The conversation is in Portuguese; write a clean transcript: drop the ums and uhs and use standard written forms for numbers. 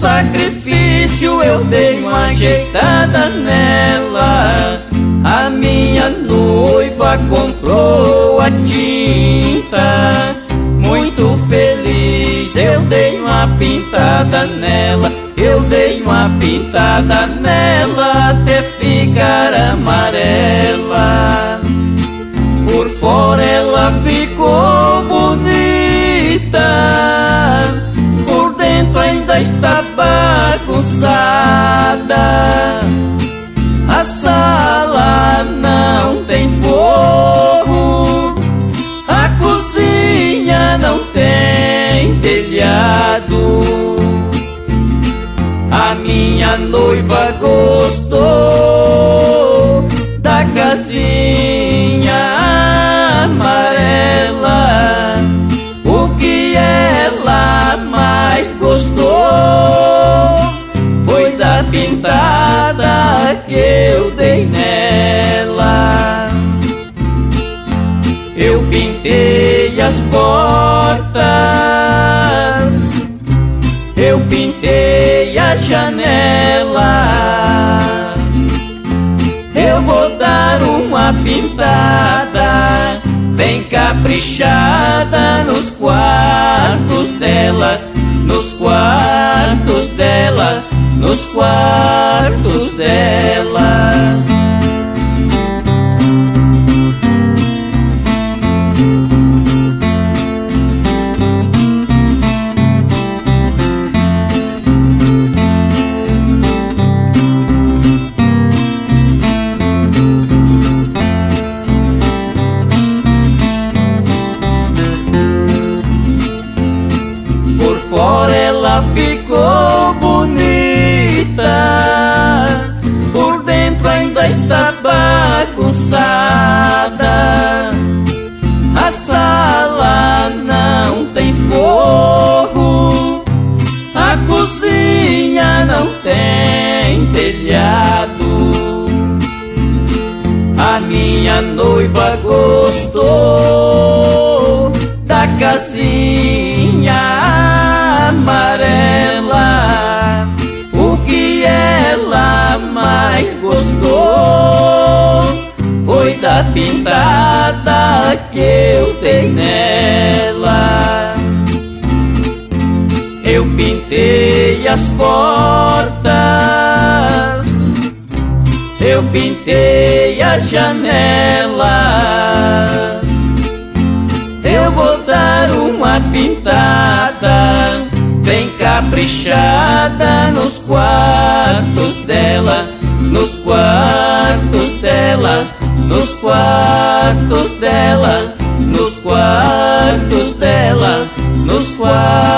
sacrifício eu dei uma ajeitada nela. A minha noiva comprou a tinta. Muito feliz eu dei uma pintada nela. Eu dei uma pintada nela até ficar amarela. Por fora ela ficou bonita, por dentro ainda está bagunçada. A sala não tem forro, a cozinha não tem telhado. A minha noiva gostou da casinha amarela. O que ela mais gostou foi da pintada que eu dei nela. Eu pintei as portas, eu pintei as janelas. Eu vou dar uma pintada bem caprichada nos quartos dela, nos quartos dela, nos quartos dela. Fora ela ficou bonita, por dentro ainda está bagunçada. A sala não tem forro, a cozinha não tem telhado. A minha noiva gostou da casinha amarela. O que ela mais gostou foi da pintada que eu dei nela. Eu pintei as portas, eu pintei as janelas. Eu vou dar uma pintada bem caprichada nos quartos dela, nos quartos dela, nos quartos dela, nos quartos dela, nos quartos